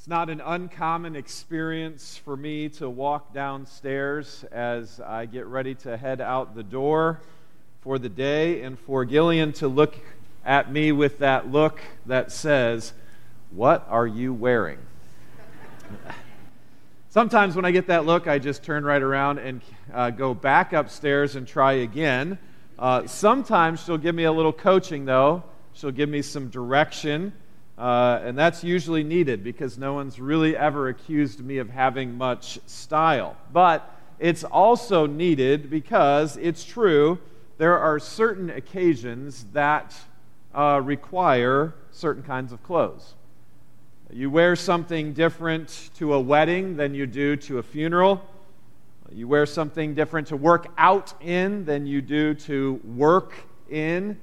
It's not an uncommon experience for me to walk downstairs as I get ready to head out the door for the day, and for Gillian to look at me with that look that says, "What are you wearing?" Sometimes when I get that look, I just turn right around and go back upstairs and try again. Sometimes she'll give me a little coaching, though. She'll give me some direction. And that's usually needed because no one's really ever accused me of having much style. But it's also needed because it's true, there are certain occasions that require certain kinds of clothes. You wear something different to a wedding than you do to a funeral. You wear something different to work out in than you do to work in.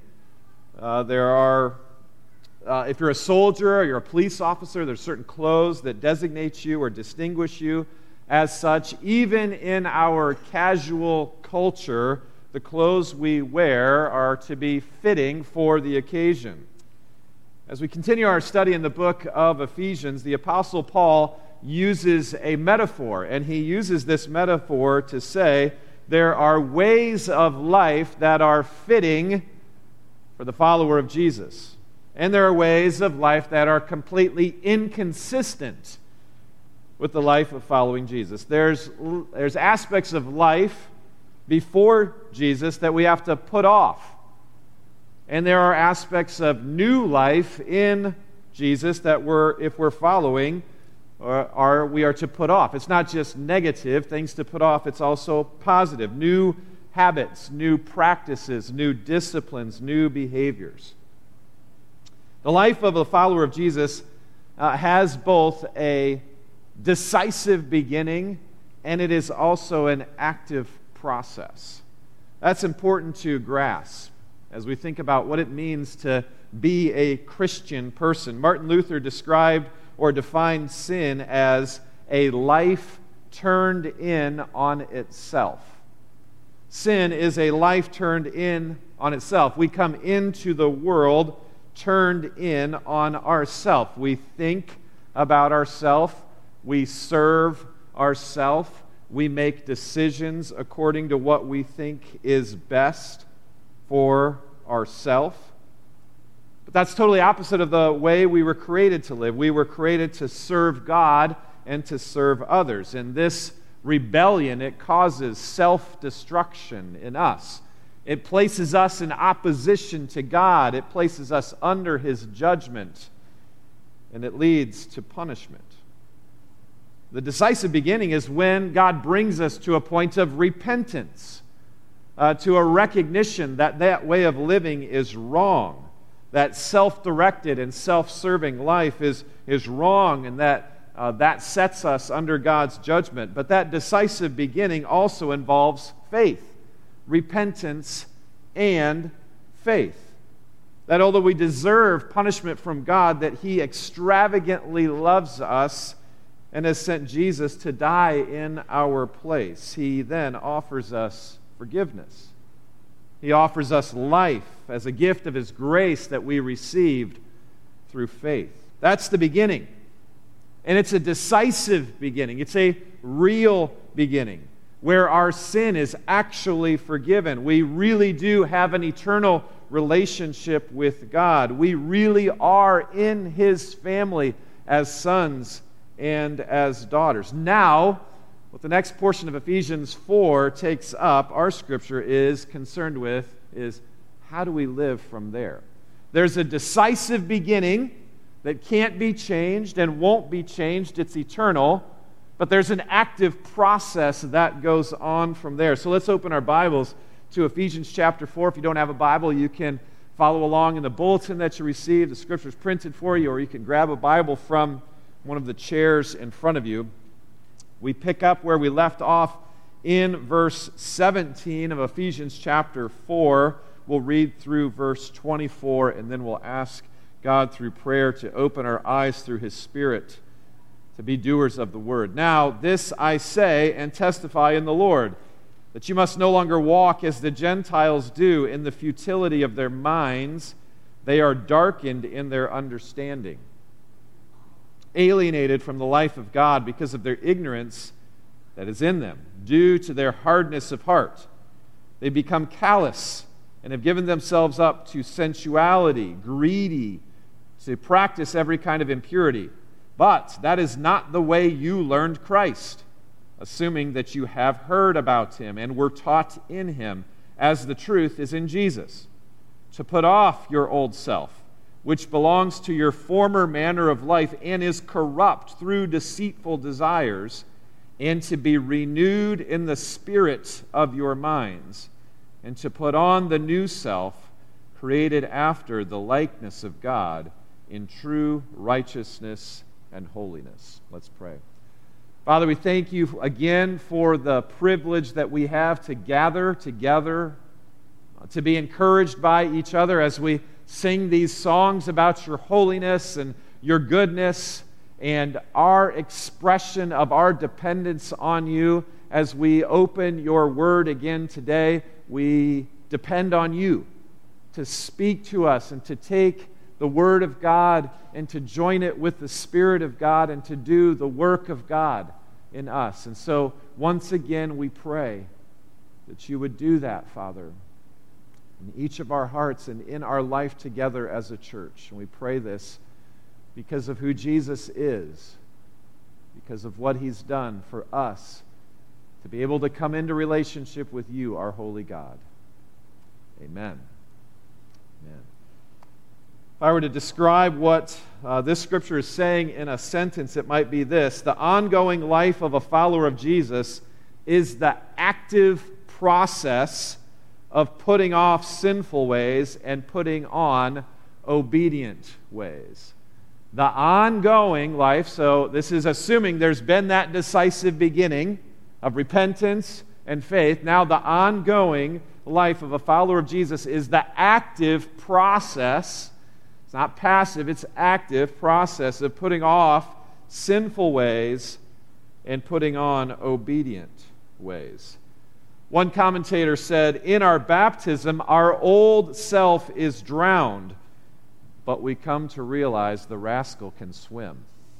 If you're a soldier or you're a police officer, there's certain clothes that designate you or distinguish you as such. Even in our casual culture, the clothes we wear are to be fitting for the occasion. As we continue our study in the book of Ephesians, the Apostle Paul uses a metaphor, and he uses this metaphor to say there are ways of life that are fitting for the follower of Jesus. And there are ways of life that are completely inconsistent with the life of following Jesus. There's aspects of life before Jesus that we have to put off. And there are aspects of new life in Jesus that if we're following, we are to put off. It's not just negative things to put off, it's also positive. New habits, new practices, new disciplines, new behaviors. The life of a follower of Jesus has both a decisive beginning and it is also an active process. That's important to grasp as we think about what it means to be a Christian person. Martin Luther described or defined sin as a life turned in on itself. Sin is a life turned in on itself. We come into the world turned in on ourself. We think about ourself. We serve ourself. We make decisions according to what we think is best for ourself. But that's totally opposite of the way we were created to live. We were created to serve God and to serve others. And this rebellion, it causes self-destruction in us. It places us in opposition to God. It places us under His judgment. And it leads to punishment. The decisive beginning is when God brings us to a point of repentance, to a recognition that that way of living is wrong, that self-directed and self-serving life is wrong, and that sets us under God's judgment. But that decisive beginning also involves faith, repentance, and faith. That although we deserve punishment from God, that He extravagantly loves us and has sent Jesus to die in our place. He then offers us forgiveness. He offers us life as a gift of His grace that we received through faith. That's the beginning. And it's a decisive beginning. It's a real beginning where our sin is actually forgiven. We really do have an eternal relationship with God. We really are in His family as sons and as daughters. Now, what the next portion of Ephesians 4 takes up, our scripture is concerned with, is how do we live from there? There's a decisive beginning that can't be changed and won't be changed. It's eternal. But there's an active process that goes on from there. So let's open our Bibles to Ephesians chapter 4. If you don't have a Bible, you can follow along in the bulletin that you received. The scripture is printed for you, or you can grab a Bible from one of the chairs in front of you. We pick up where we left off in verse 17 of Ephesians chapter 4. We'll read through verse 24, and then we'll ask God through prayer to open our eyes through His Spirit to be doers of the word. Now, this I say and testify in the Lord, that you must no longer walk as the Gentiles do in the futility of their minds. They are darkened in their understanding. alienated from the life of God because of their ignorance that is in them, due to their hardness of heart. They become callous and have given themselves up to sensuality, greedy, to practice every kind of impurity. But that is not the way you learned Christ, assuming that you have heard about him and were taught in him, as the truth is in Jesus, to put off your old self, which belongs to your former manner of life and is corrupt through deceitful desires, and to be renewed in the spirit of your minds, and to put on the new self, created after the likeness of God in true righteousness and holiness. Let's pray. Father, we thank you again for the privilege that we have to gather together, to be encouraged by each other as we sing these songs about your holiness and your goodness and our expression of our dependence on you. As we open your word again today, we depend on you to speak to us and to take the word of God and to join it with the Spirit of God and to do the work of God in us. And so, once again, we pray that you would do that, Father, in each of our hearts and in our life together as a church. And we pray this because of who Jesus is, because of what he's done for us, to be able to come into relationship with you, our holy God. Amen. Amen. If I were to describe what this scripture is saying in a sentence, it might be this: the ongoing life of a follower of Jesus is the active process of putting off sinful ways and putting on obedient ways. The ongoing life, so this is assuming there's been that decisive beginning of repentance and faith. Now the ongoing life of a follower of Jesus is the active process. It's not passive, it's active process of putting off sinful ways and putting on obedient ways. One commentator said, in our baptism, our old self is drowned, but we come to realize the rascal can swim.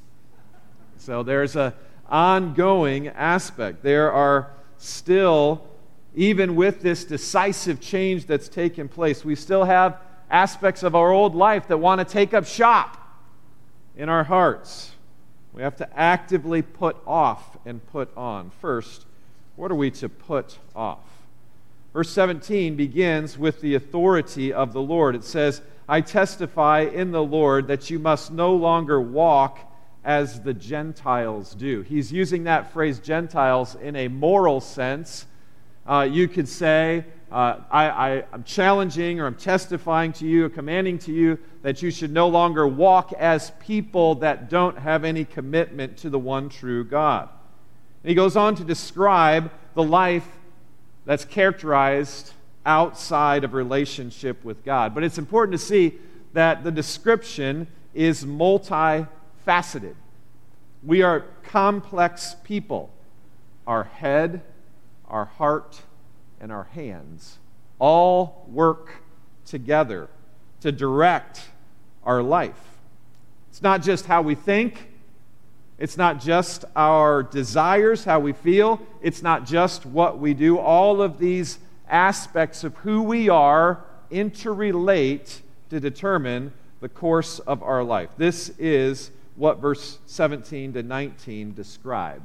So there's an ongoing aspect. There are still, even with this decisive change that's taken place, we still have aspects of our old life that want to take up shop in our hearts. We have to actively put off and put on. First, what are we to put off? Verse 17 begins with the authority of the Lord. It says, I testify in the Lord that you must no longer walk as the Gentiles do. He's using that phrase Gentiles in a moral sense. You could say, I'm challenging or I'm testifying to you, or commanding to you that you should no longer walk as people that don't have any commitment to the one true God. And he goes on to describe the life that's characterized outside of relationship with God. But it's important to see that the description is multifaceted. We are complex people. Our head, our heart, and our hands all work together to direct our life. It's not just how we think. It's not just our desires, how we feel. It's not just what we do. All of these aspects of who we are interrelate to determine the course of our life. This is what verse 17 to 19 describe.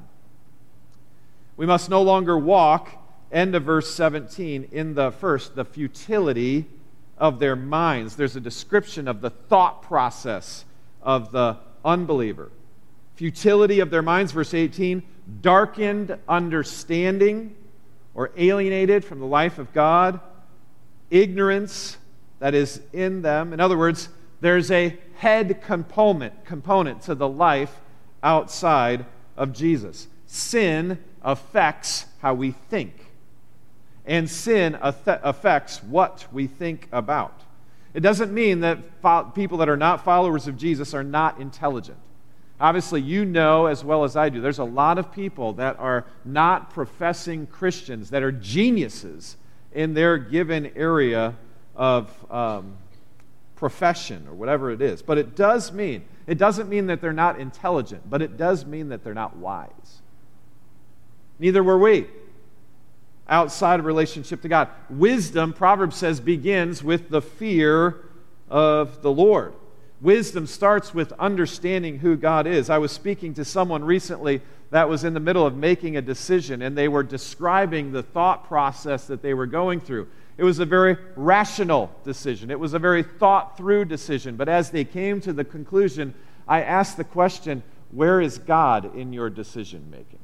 We must no longer walk, end of verse 17, in the futility of their minds. There's a description of the thought process of the unbeliever. Futility of their minds, verse 18, darkened understanding or alienated from the life of God, ignorance that is in them. In other words, there's a head component to the life outside of Jesus. Sin affects how we think, and sin affects what we think about. It doesn't mean that people that are not followers of Jesus are not intelligent. Obviously, you know as well as I do, there's a lot of people that are not professing Christians that are geniuses in their given area of profession or whatever it is. But it doesn't mean that they're not intelligent, but it does mean that they're not wise. Neither were we outside of relationship to God. Wisdom, Proverbs says, begins with the fear of the Lord. Wisdom starts with understanding who God is. I was speaking to someone recently that was in the middle of making a decision, and they were describing the thought process that they were going through. It was a very rational decision. It was a very thought-through decision. But as they came to the conclusion, I asked the question, where is God in your decision-making?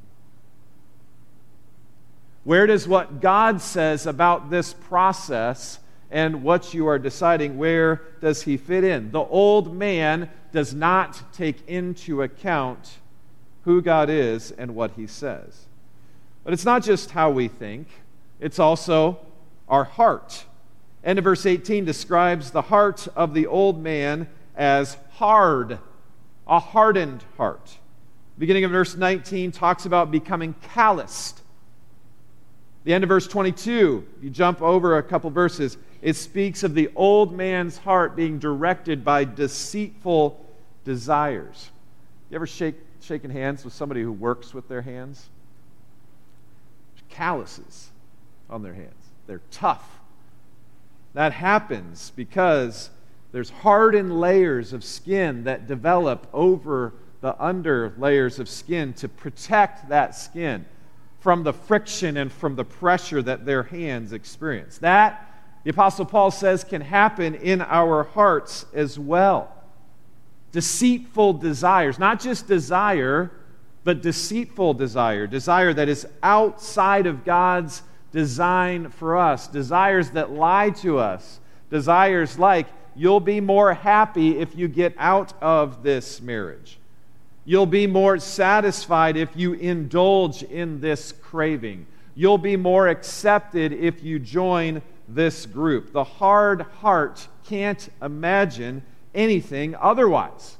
Where does what God says about this process and what you are deciding, where does he fit in? The old man does not take into account who God is and what he says. But it's not just how we think, it's also our heart. End of verse 18 describes the heart of the old man as hard, a hardened heart. Beginning of verse 19 talks about becoming calloused. The end of verse 22, you jump over a couple verses, it speaks of the old man's heart being directed by deceitful desires. You ever shaken hands with somebody who works with their hands? There's calluses on their hands. They're tough. That happens because there's hardened layers of skin that develop over the under layers of skin to protect that skin from the friction and from the pressure that their hands experience. That, the Apostle Paul says, can happen in our hearts as well. Deceitful desires, not just desire, but deceitful desire. Desire that is outside of God's design for us. Desires that lie to us. Desires like, you'll be more happy if you get out of this marriage. You'll be more satisfied if you indulge in this craving. You'll be more accepted if you join this group. The hard heart can't imagine anything otherwise.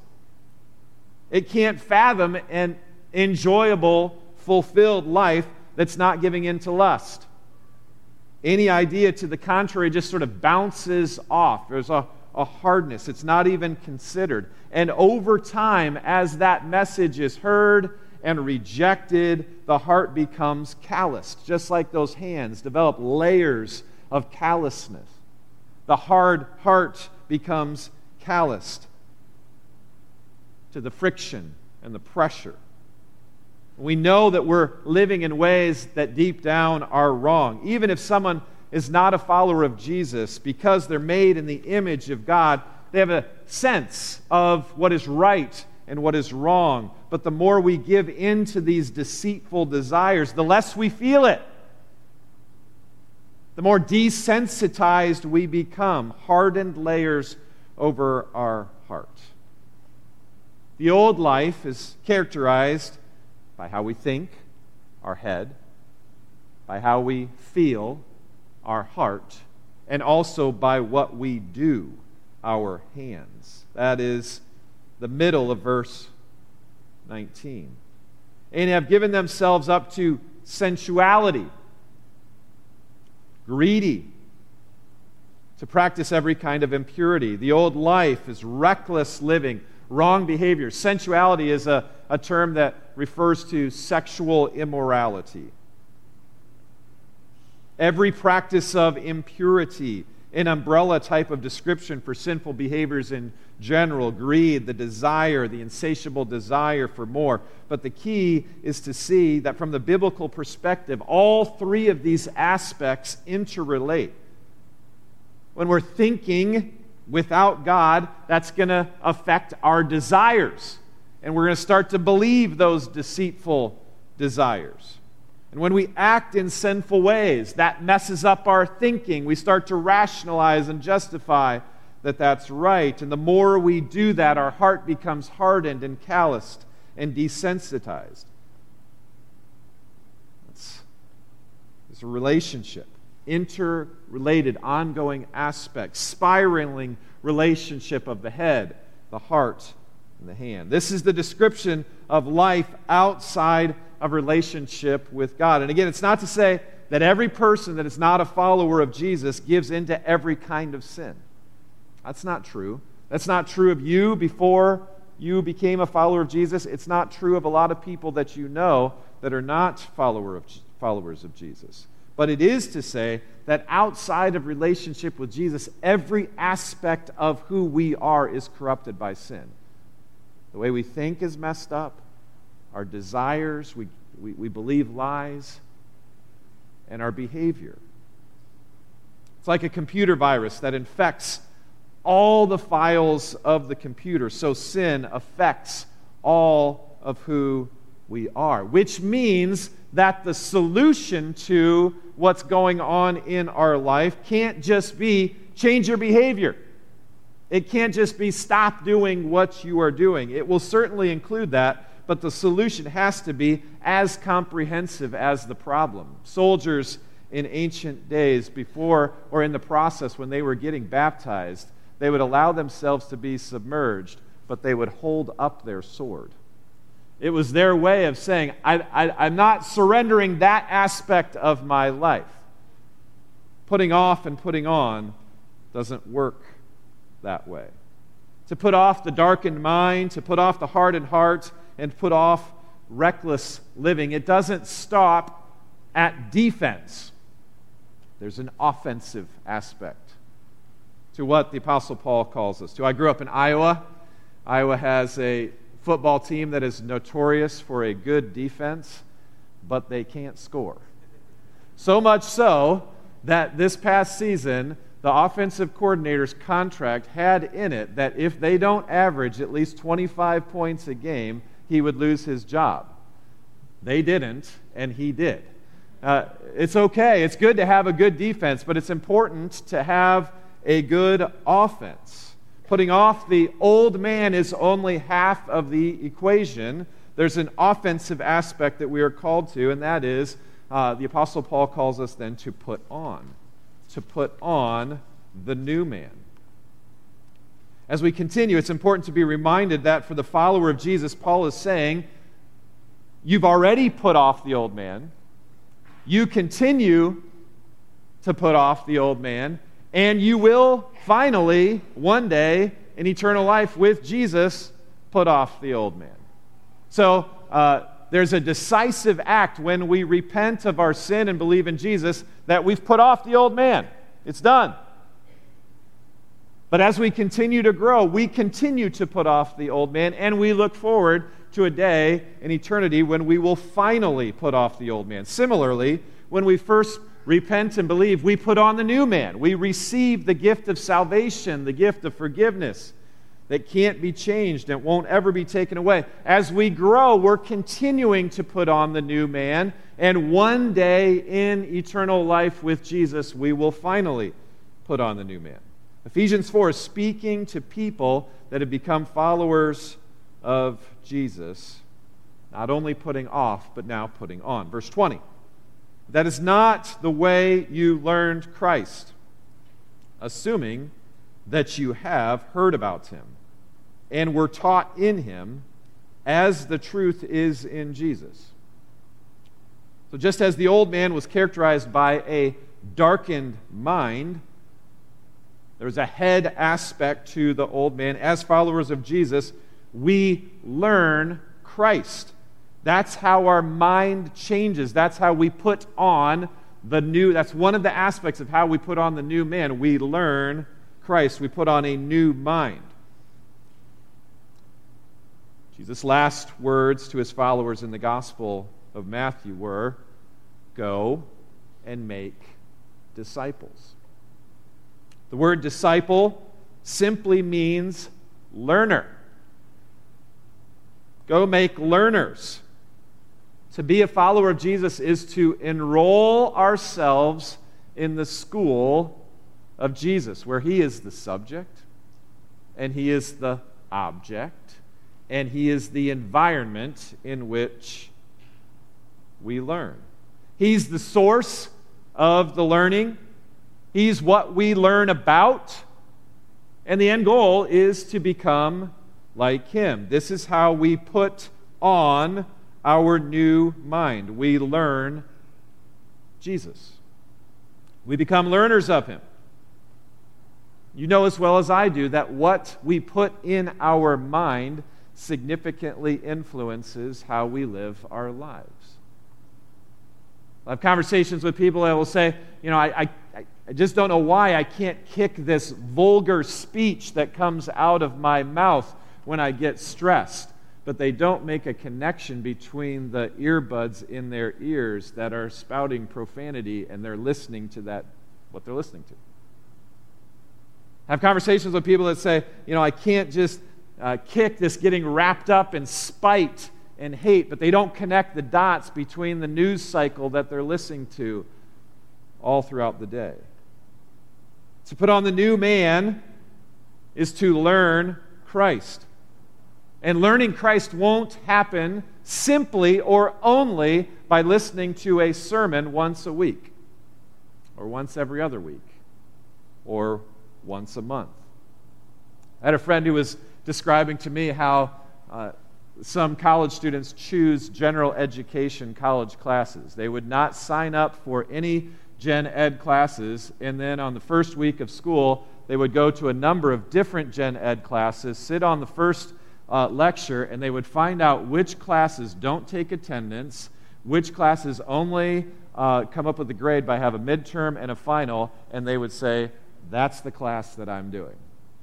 It can't fathom an enjoyable, fulfilled life that's not giving in to lust. Any idea to the contrary just sort of bounces off. There's a hardness. It's not even considered. And over time, as that message is heard and rejected, the heart becomes calloused. Just like those hands develop layers of callousness. The hard heart becomes calloused to the friction and the pressure. We know that we're living in ways that deep down are wrong. Even if someone is not a follower of Jesus, because they're made in the image of God, they have a sense of what is right and what is wrong. But the more we give in to these deceitful desires, the less we feel it. The more desensitized we become, hardened layers over our heart. The old life is characterized by how we think, our head, by how we feel, our heart, and also by what we do, our hands. That is the middle of verse 19. And have given themselves up to sensuality, greedy, to practice every kind of impurity. The old life is reckless living, wrong behavior. Sensuality is a term that refers to sexual immorality. Every practice of impurity, an umbrella type of description for sinful behaviors in general, greed, the desire, the insatiable desire for more. But the key is to see that from the biblical perspective, all three of these aspects interrelate. When we're thinking without God, that's going to affect our desires. And we're going to start to believe those deceitful desires. And when we act in sinful ways, that messes up our thinking. We start to rationalize and justify that that's right. And the more we do that, our heart becomes hardened and calloused and desensitized. It's a relationship, interrelated, ongoing aspect, spiraling relationship of the head, the heart, and the hand. This is the description of life outside of relationship with God. And again, it's not to say that every person that is not a follower of Jesus gives into every kind of sin. That's not true. That's not true of you before you became a follower of Jesus. It's not true of a lot of people that you know that are not followers of Jesus. But it is to say that outside of relationship with Jesus, every aspect of who we are is corrupted by sin. The way we think is messed up. Our desires, we believe lies, and our behavior. It's like a computer virus that infects all the files of the computer. So sin affects all of who we are, which means that the solution to what's going on in our life can't just be change your behavior. It can't just be stop doing what you are doing. It will certainly include that, but the solution has to be as comprehensive as the problem. Soldiers in ancient days, before or in the process when they were getting baptized, they would allow themselves to be submerged, but they would hold up their sword. It was their way of saying, I'm not surrendering that aspect of my life. Putting off and putting on doesn't work that way. To put off the darkened mind, to put off the hardened heart, and put off reckless living, it doesn't stop at defense. There's an offensive aspect to what the Apostle Paul calls us to. I grew up in Iowa. Iowa has a football team that is notorious for a good defense, but they can't score. So much so that this past season, the offensive coordinator's contract had in it that if they don't average at least 25 points a game, he would lose his job. They didn't, and he did. It's okay. It's good to have a good defense, but it's important to have a good offense. Putting off the old man is only half of the equation. There's an offensive aspect that we are called to, and that is, the Apostle Paul calls us then to put on the new man. As we continue, it's important to be reminded that for the follower of Jesus, Paul is saying, you've already put off the old man, you continue to put off the old man, and you will finally, one day, in eternal life with Jesus, put off the old man. So, there's a decisive act when we repent of our sin and believe in Jesus that we've put off the old man. It's done. But as we continue to grow, we continue to put off the old man, and we look forward to a day in eternity when we will finally put off the old man. Similarly, when we first repent and believe, we put on the new man. We receive the gift of salvation, the gift of forgiveness that can't be changed and won't ever be taken away. As we grow, we're continuing to put on the new man, and one day in eternal life with Jesus, we will finally put on the new man. Ephesians 4 is speaking to people that have become followers of Jesus, not only putting off, but now putting on. Verse 20. That is not the way you learned Christ, assuming that you have heard about him and were taught in him as the truth is in Jesus. So just as the old man was characterized by a darkened mind, there was a head aspect to the old man. As followers of Jesus, we learn Christ. That's how our mind changes. That's how we put on the new. That's one of the aspects of how we put on the new man. We learn Christ. We put on a new mind. Jesus' last words to his followers in the Gospel of Matthew were, "Go and make disciples." The word disciple simply means learner. Go make learners. To be a follower of Jesus is to enroll ourselves in the school of Jesus, where he is the subject, and he is the object, and he is the environment in which we learn. He's the source of the learning. He's what we learn about, and the end goal is to become like him. This is how we put on our new mind. We learn Jesus. We become learners of him. You know as well as I do that what we put in our mind significantly influences how we live our lives. I have conversations with people that will say, I just don't know why I can't kick this vulgar speech that comes out of my mouth when I get stressed. But they don't make a connection between the earbuds in their ears that are spouting profanity and they're listening to that, what they're listening to. I have conversations with people that say, I can't just kick this getting wrapped up in spite and hate, but they don't connect the dots between the news cycle that they're listening to all throughout the day. To put on the new man is to learn Christ. And learning Christ won't happen simply or only by listening to a sermon once a week, or once every other week, or once a month. I had a friend who was describing to me how some college students choose general education college classes. They would not sign up for any gen ed classes, and then on the first week of school, they would go to a number of different gen ed classes, sit on the first lecture, and they would find out which classes don't take attendance, which classes only come up with a grade by have a midterm and a final, and they would say, that's the class that I'm doing.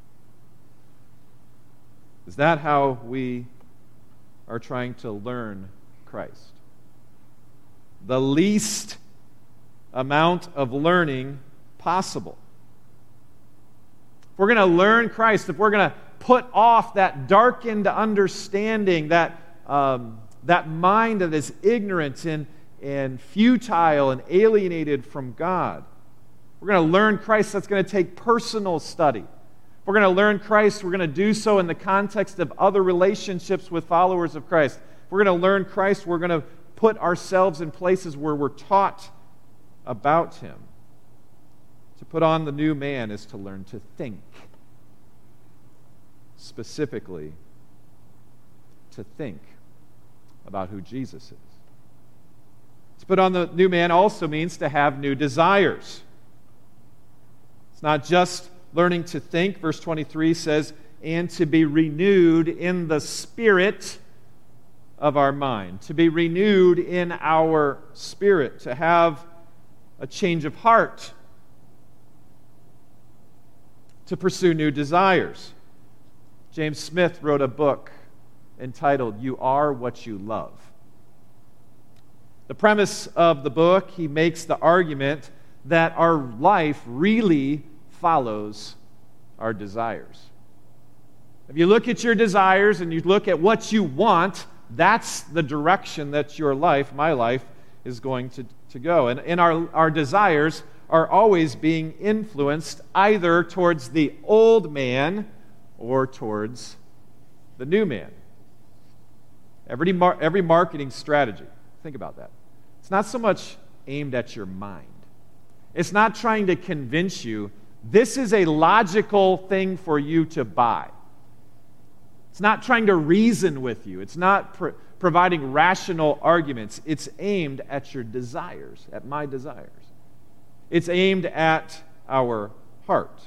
Is that how we are trying to learn Christ? The least amount of learning possible. If we're going to learn Christ, if we're going to put off that darkened understanding, that mind that is ignorant and futile and alienated from God, we're going to learn Christ, that's going to take personal study. If we're going to learn Christ, we're going to do so in the context of other relationships with followers of Christ. If we're going to learn Christ, we're going to put ourselves in places where we're taught about Him. To put on the new man is to learn to think. Specifically, to think about who Jesus is. To put on the new man also means to have new desires. It's not just learning to think. Verse 23 says, and to be renewed in the spirit of our mind. To be renewed in our spirit. To have a change of heart. To pursue new desires. James Smith wrote a book entitled, You Are What You Love. The premise of the book, he makes the argument that our life really follows our desires. If you look at your desires and you look at what you want, that's the direction that your life, my life, is going to go. And our desires are always being influenced either towards the old man or towards the new man. Every marketing strategy, think about that. It's not so much aimed at your mind. It's not trying to convince you this is a logical thing for you to buy. It's not trying to reason with you. It's not providing rational arguments. It's aimed at your desires, at my desires. It's aimed at our heart.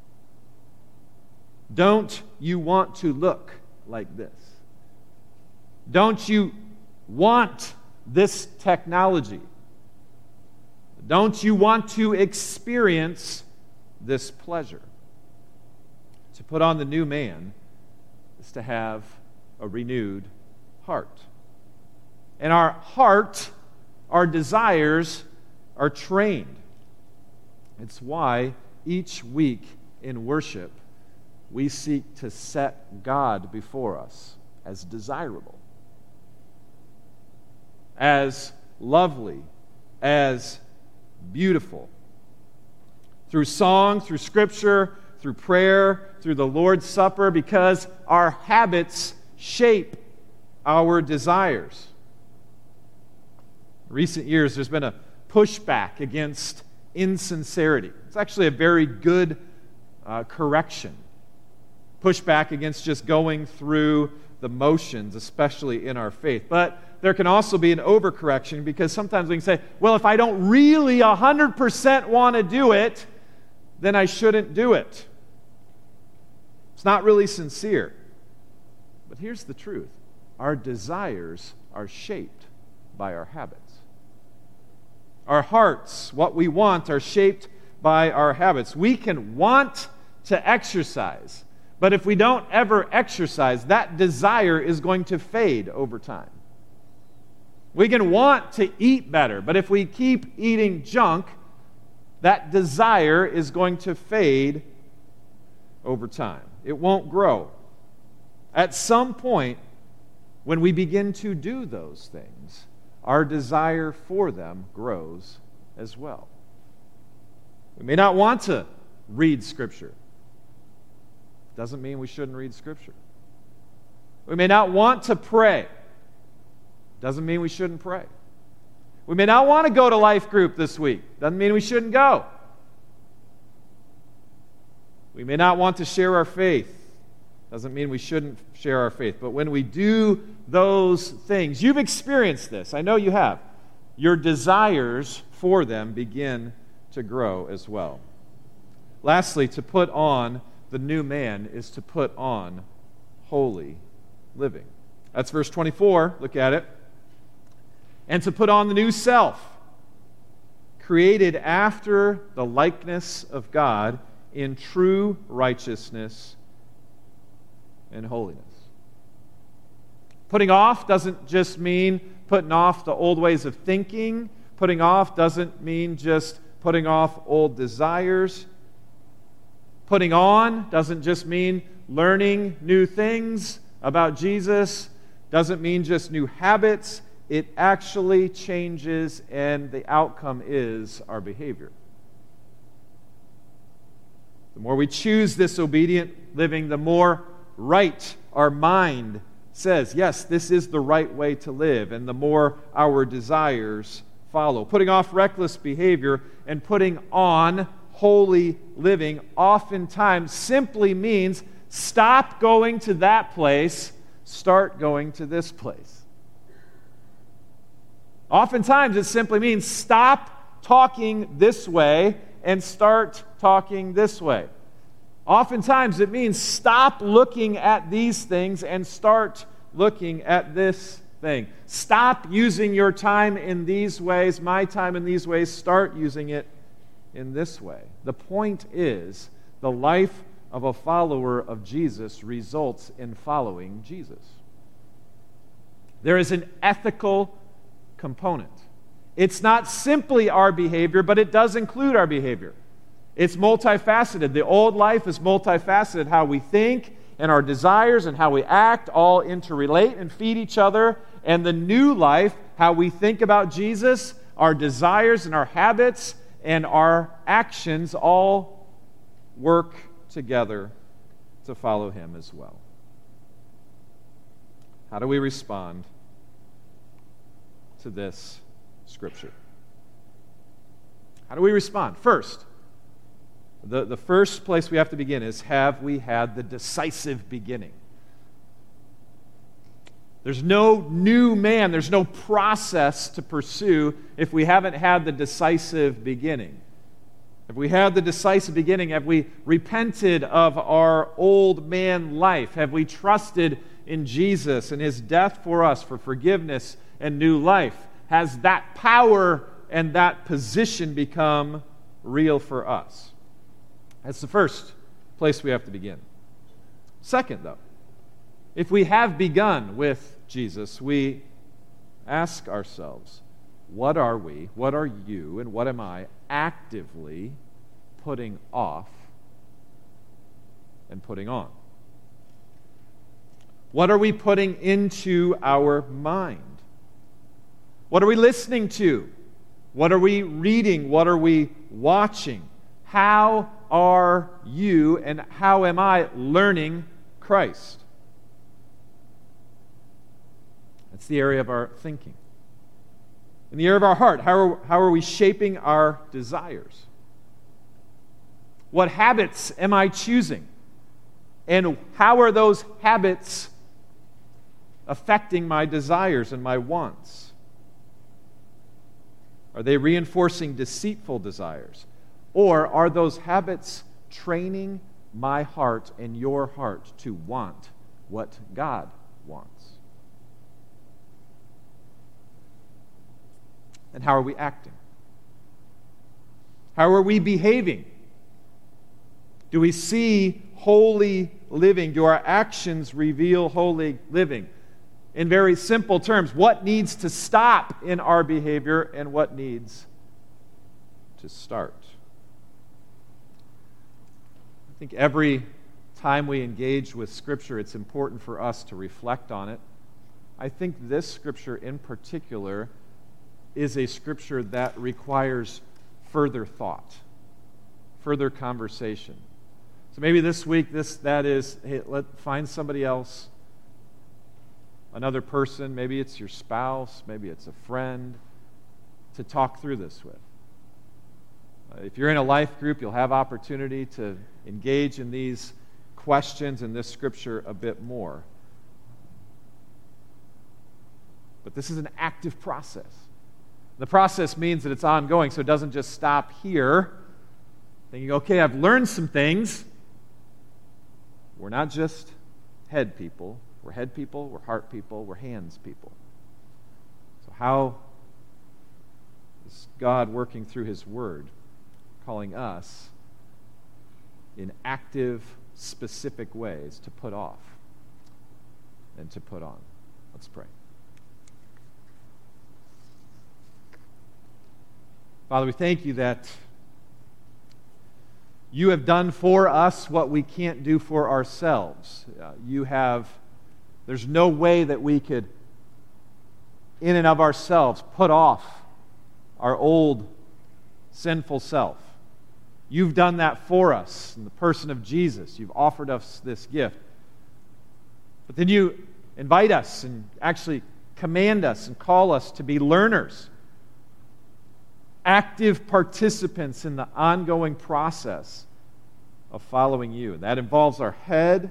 Don't you want to look like this? Don't you want this technology? Don't you want to experience this pleasure? To put on the new man is to have a renewed heart. And our heart, our desires are trained. It's why each week in worship we seek to set God before us as desirable, as lovely, as beautiful. Through song, through scripture, through prayer, through the Lord's Supper, because our habits shape our desires. In recent years, there's been a pushback against insincerity. It's actually a very good correction. Pushback against just going through the motions, especially in our faith. But there can also be an overcorrection, because sometimes we can say, well, if I don't really 100% want to do it, then I shouldn't do it. It's not really sincere. But here's the truth. Our desires are shaped by our habits. Our hearts, what we want, are shaped by our habits. We can want to exercise, but if we don't ever exercise, that desire is going to fade over time. We can want to eat better, but if we keep eating junk, that desire is going to fade over time. It won't grow. At some point, when we begin to do those things, our desire for them grows as well. We may not want to read Scripture. Doesn't mean we shouldn't read Scripture. We may not want to pray. Doesn't mean we shouldn't pray. We may not want to go to life group this week. Doesn't mean we shouldn't go. We may not want to share our faith. Doesn't mean we shouldn't share our faith. But when we do those things, you've experienced this. I know you have. Your desires for them begin to grow as well. Lastly, to put on the new man is to put on holy living. That's verse 24. Look at it. And to put on the new self, created after the likeness of God in true righteousness and holiness. Putting off doesn't just mean putting off the old ways of thinking. Putting off doesn't mean just putting off old desires. Putting on doesn't just mean learning new things about Jesus. Doesn't mean just new habits. It actually changes, and the outcome is our behavior. The more we choose this obedient living, the more right our mind says, yes, this is the right way to live, and the more our desires follow. Putting off reckless behavior and putting on holy living oftentimes simply means stop going to that place, start going to this place. Oftentimes it simply means stop talking this way and start talking this way. Oftentimes it means stop looking at these things and start looking at this thing. Stop using your time in these ways, my time in these ways, start using it in this way. The point is, the life of a follower of Jesus results in following Jesus. There is an ethical component. It's not simply our behavior, but it does include our behavior. It's multifaceted. The old life is multifaceted. How we think and our desires and how we act all interrelate and feed each other. And the new life, how we think about Jesus, our desires and our habits and our actions all work together to follow Him as well. How do we respond to this Scripture? How do we respond? First, the first place we have to begin is, have we had the decisive beginning? There's no new man, there's no process to pursue if we haven't had the decisive beginning. Have we had the decisive beginning? Have we repented of our old man life? Have we trusted in Jesus and His death for us for forgiveness and new life? Has that power and that position become real for us? That's the first place we have to begin. Second, though, if we have begun with Jesus, we ask ourselves, what are we, what are you, and what am I actively putting off and putting on? What are we putting into our mind? What are we listening to? What are we reading? What are we watching? How are you and how am I learning Christ? That's the area of our thinking. In the area of our heart, how are we shaping our desires? What habits am I choosing? And how are those habits affecting my desires and my wants? Are they reinforcing deceitful desires? Or are those habits training my heart and your heart to want what God wants? And how are we acting? How are we behaving? Do we see holy living? Do our actions reveal holy living? In very simple terms, what needs to stop in our behavior and what needs to start? I think every time we engage with Scripture, it's important for us to reflect on it. I think this Scripture in particular is a Scripture that requires further thought, further conversation. So maybe this week, find somebody else, another person, maybe it's your spouse, maybe it's a friend, to talk through this with. If you're in a life group, you'll have opportunity to engage in these questions in this Scripture a bit more. But this is an active process. The process means that it's ongoing, so it doesn't just stop here, thinking, okay, I've learned some things. We're not just head people. We're head people, we're heart people, we're hands people. So how is God working through His Word, calling us in active, specific ways to put off and to put on? Let's pray. Father, we thank you that you have done for us what we can't do for ourselves. There's no way that we could, in and of ourselves, put off our old sinful self. You've done that for us in the person of Jesus. You've offered us this gift. But then you invite us and actually command us and call us to be learners, active participants in the ongoing process of following you. That involves our head.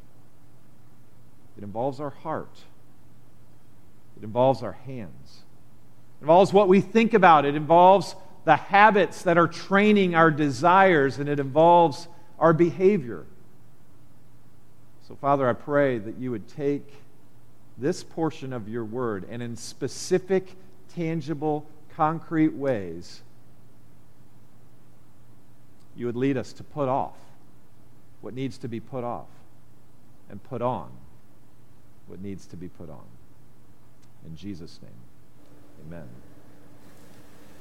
It involves our heart. It involves our hands. It involves what we think about. It involves the habits that are training our desires, and it involves our behavior. So, Father, I pray that you would take this portion of your word and in specific, tangible, concrete ways, you would lead us to put off what needs to be put off and put on what needs to be put on. In Jesus' name, amen.